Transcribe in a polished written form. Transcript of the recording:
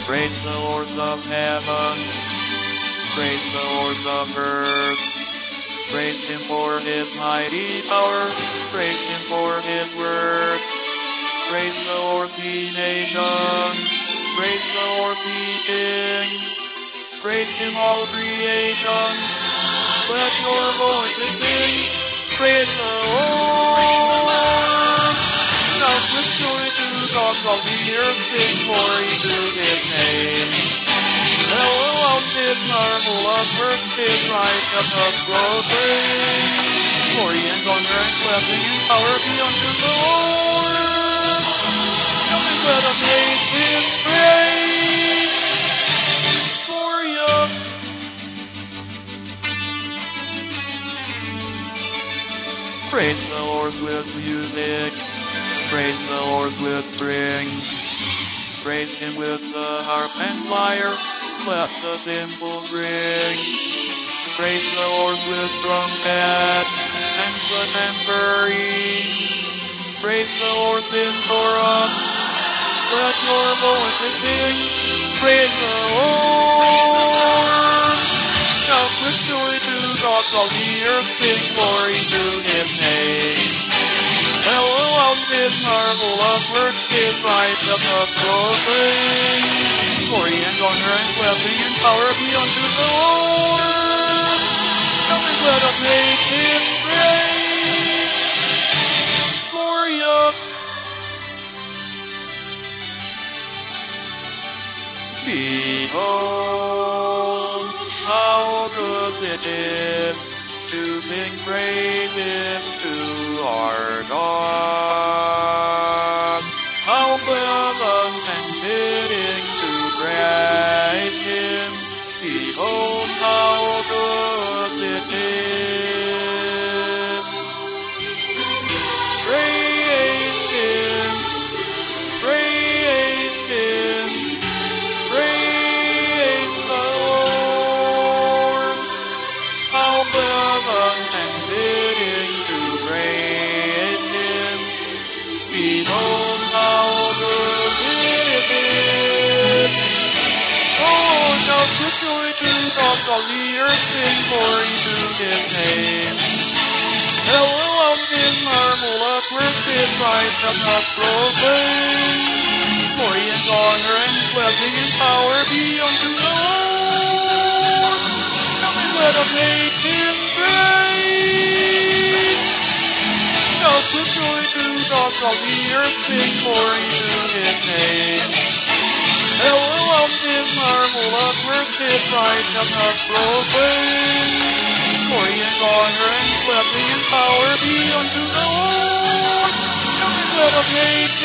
Praise the Lord of heaven. Praise the Lord of earth. Praise him for his mighty power. Praise him for his work. Praise the Lord, ye nations. Praise the Lord, ye kings. Praise him, all creation. Let your voices sing. Praise the Lord. Shout with joy to God, all the earth sing glory to his name. Tell aloud his marvelous works, his righteousness proclaim. Glory and honor and blessing and power be unto the Lord. Nothing but a nation praise for you. Praise the Lord with music. Praise the Lord with strings. Praise him with the harp and lyre. Let the cymbals ring. Praise the Lord with trumpet and flute and tambourine. Praise the Lord in chorus. Let your voices sing. Praise the Lord. Shout with joy to God, all the earth sing glory to his name. Tell aloud his marvelous works, his righteousness proclaim. Glory and honor and blessing and power be unto the Lord. Nothing let us make him praise for you. Behold, how good it is to sing praises to our God. How pleasant and fitting to praise him. Behold, how good it is. Praise him. Praise him. Praise the Lord. How pleasant and fitting to praise him. Behold, how good it is. Oh, shout with joy to God, all the earth sing glory to his name. Tell aloud his marvelous works, his righteousness proclaim. Glory and honor and blessing and power be unto the Lord. Nothing let us make him praise. Shout with joy to God, all the earth sing glory to his name. Tell aloud his marvelous works, his righteousness proclaim. Glory and honor and blessing and power be unto the Lord. Nothing let us make